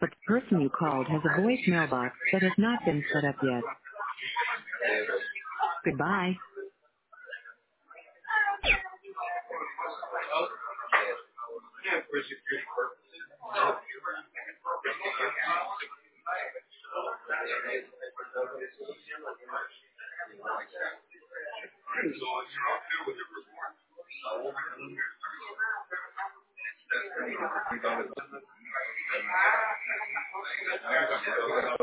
but the person you called has a voicemail box that has not been set up yet. Goodbye.